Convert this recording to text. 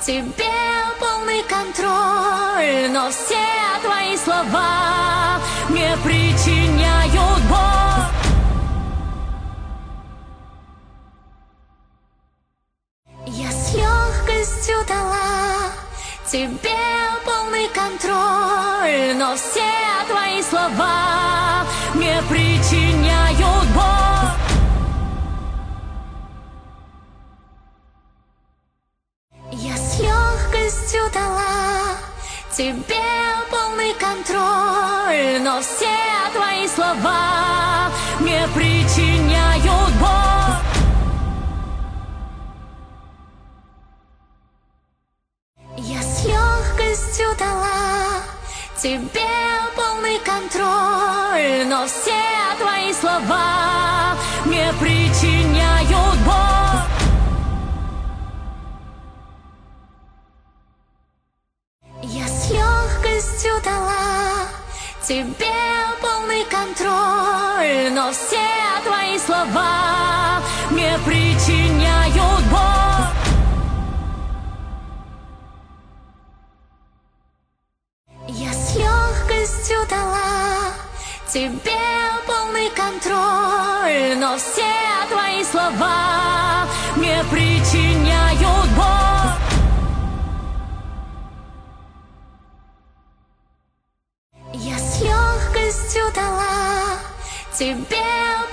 тебе полный контроль, но все твои слова мне причиняют боль. Я с легкостью дала тебе полный контроль, но все твои слова мне причиняют боль. Я с легкостью дала тебе полный контроль, но все твои слова мне причиняют боль. Я с легкостью дала тебе полный контроль, но все твои слова мне причиняют боль. Я с легкостью дала тебе полный контроль, но все твои слова мне причиняют боль. Я с легкостью дала тебе полный контроль, но все твои слова мне причиняют боль. Я с легкостью дала тебе